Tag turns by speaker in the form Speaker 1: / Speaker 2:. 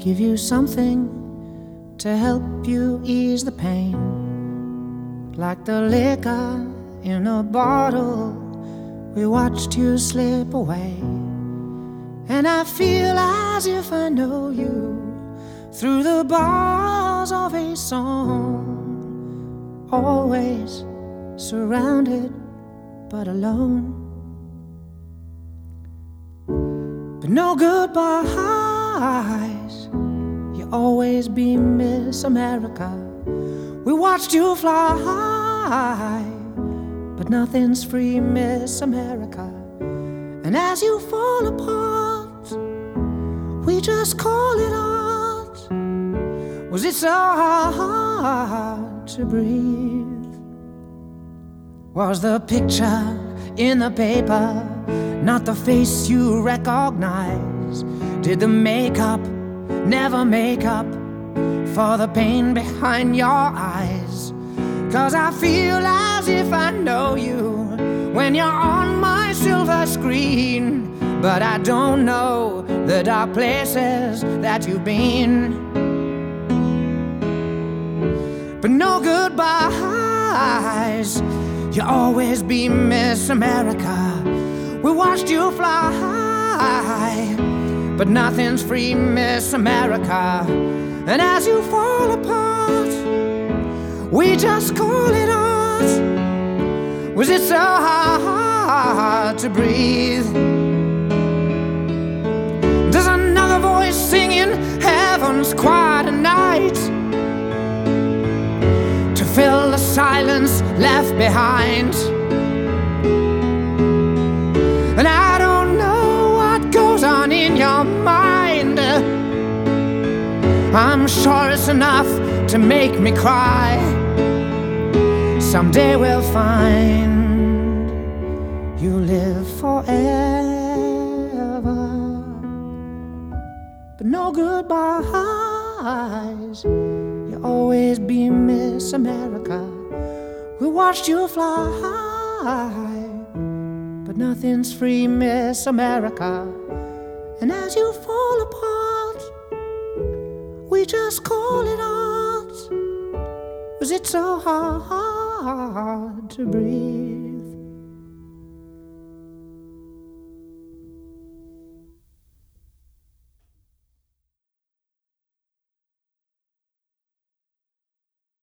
Speaker 1: give you something to help you ease the pain. Like the liquor in a bottle, we watched you slip away. And I feel as if I know you through the bars of a song, always surrounded but alone. But no goodbyes, you always be Miss America. We watched you fly, but nothing's free, Miss America. And as you fall apart, we just call it art. Was it so hard to breathe? Was the picture in the paper not the face you recognize? Did the makeup never make up for the pain behind your eyes? 'Cause I feel as if I know you when you're on my silver screen, but I don't know the dark places that you've been. But no goodbyes, you'll always be Miss America. We watched you fly, but nothing's free, Miss America. And as you fall apart, we just call it art. Was it so hard to breathe? There's another voice singing heaven's quiet night to fill the silence left behind. And I don't know what goes on in your mind. I'm sure it's enough to make me cry. Someday we'll find you live forever. But no goodbyes, you'll always be Miss America. We watched you fly, but nothing's free, Miss America. And as you fall apart, we just call it art. Was it so hard to breathe?